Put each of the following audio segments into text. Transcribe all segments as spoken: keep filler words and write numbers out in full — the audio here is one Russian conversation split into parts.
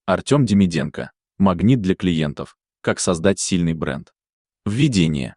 Артем Демиденко. Магнит для клиентов. Как создать сильный бренд. Введение.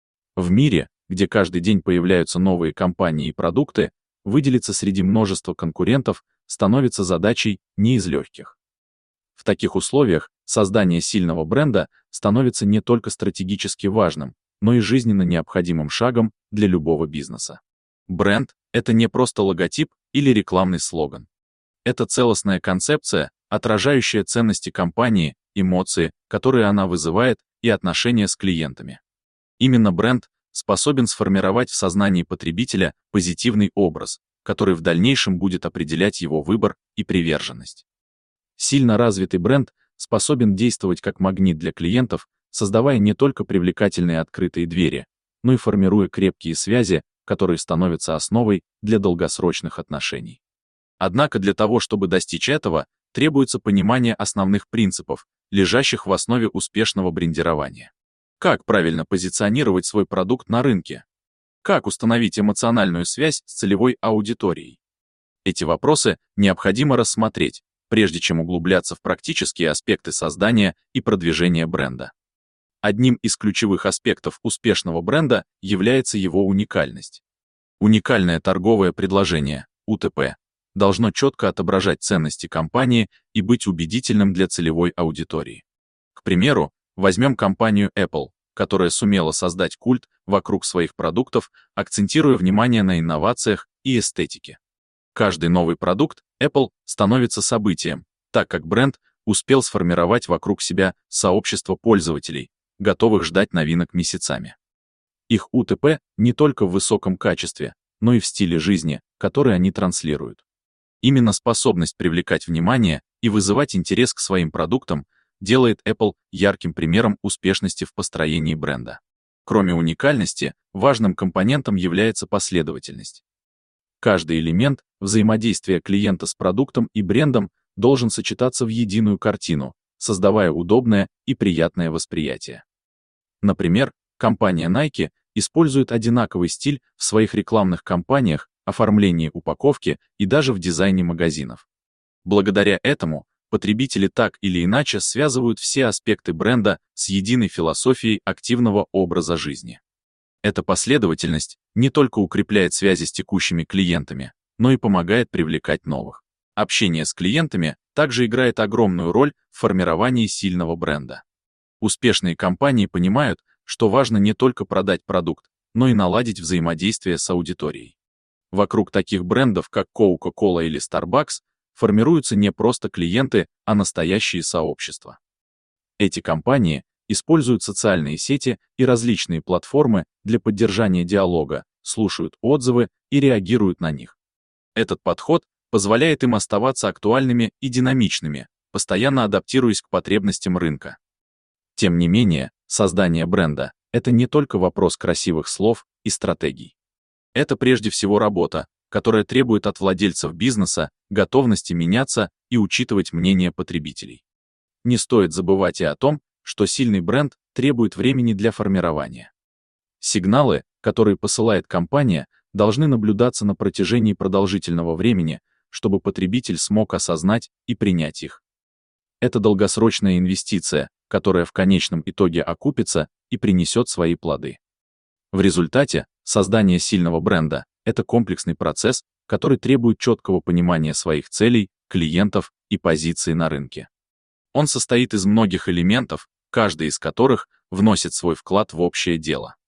В мире, где каждый день появляются новые компании и продукты, выделиться среди множества конкурентов становится задачей не из легких. В таких условиях создание сильного бренда становится не только стратегически важным, но и жизненно необходимым шагом для любого бизнеса. Бренд — это не просто логотип или рекламный слоган. Это целостная концепция, отражающая ценности компании, эмоции, которые она вызывает, и отношения с клиентами. Именно бренд способен сформировать в сознании потребителя позитивный образ, который в дальнейшем будет определять его выбор и приверженность. Сильно развитый бренд способен действовать как магнит для клиентов, создавая не только привлекательные открытые двери, но и формируя крепкие связи, которые становятся основой для долгосрочных отношений. Однако для того, чтобы достичь этого, требуется понимание основных принципов, лежащих в основе успешного брендирования. Как правильно позиционировать свой продукт на рынке? Как установить эмоциональную связь с целевой аудиторией? Эти вопросы необходимо рассмотреть, прежде чем углубляться в практические аспекты создания и продвижения бренда. Одним из ключевых аспектов успешного бренда является его уникальность. Уникальное торговое предложение, У Т П, должно четко отображать ценности компании и быть убедительным для целевой аудитории. К примеру, возьмем компанию Apple, которая сумела создать культ вокруг своих продуктов, акцентируя внимание на инновациях и эстетике. Каждый новый продукт Apple становится событием, так как бренд успел сформировать вокруг себя сообщество пользователей, готовых ждать новинок месяцами. Их У Т П не только в высоком качестве, но и в стиле жизни, который они транслируют. Именно способность привлекать внимание и вызывать интерес к своим продуктам делает Apple ярким примером успешности в построении бренда. Кроме уникальности, важным компонентом является последовательность. Каждый элемент взаимодействия клиента с продуктом и брендом должен сочетаться в единую картину, создавая удобное и приятное восприятие. Например, компания Nike использует одинаковый стиль в своих рекламных кампаниях, оформлении упаковки и даже в дизайне магазинов. Благодаря этому потребители так или иначе связывают все аспекты бренда с единой философией активного образа жизни. Эта последовательность не только укрепляет связи с текущими клиентами, но и помогает привлекать новых. Общение с клиентами также играет огромную роль в формировании сильного бренда. Успешные компании понимают, что важно не только продать продукт, но и наладить взаимодействие с аудиторией. Вокруг таких брендов, как Coca-Cola или Starbucks, формируются не просто клиенты, а настоящие сообщества. Эти компании используют социальные сети и различные платформы для поддержания диалога, слушают отзывы и реагируют на них. Этот подход позволяет им оставаться актуальными и динамичными, постоянно адаптируясь к потребностям рынка. Тем не менее, создание бренда — это не только вопрос красивых слов и стратегий. Это прежде всего работа, которая требует от владельцев бизнеса готовности меняться и учитывать мнение потребителей. Не стоит забывать и о том, что сильный бренд требует времени для формирования. Сигналы, которые посылает компания, должны наблюдаться на протяжении продолжительного времени, чтобы потребитель смог осознать и принять их. Это долгосрочная инвестиция, которая в конечном итоге окупится и принесет свои плоды. В результате создание сильного бренда — это комплексный процесс, который требует четкого понимания своих целей, клиентов и позиций на рынке. Он состоит из многих элементов, каждый из которых вносит свой вклад в общее дело.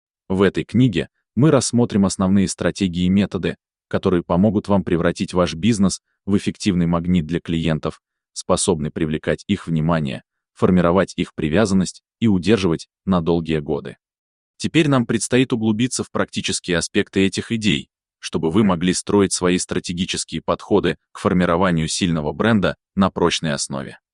В этой книге мы рассмотрим основные стратегии и методы, которые помогут вам превратить ваш бизнес в эффективный магнит для клиентов, способный привлекать их внимание, формировать их привязанность и удерживать на долгие годы. Теперь нам предстоит углубиться в практические аспекты этих идей, чтобы вы могли строить свои стратегические подходы к формированию сильного бренда на прочной основе.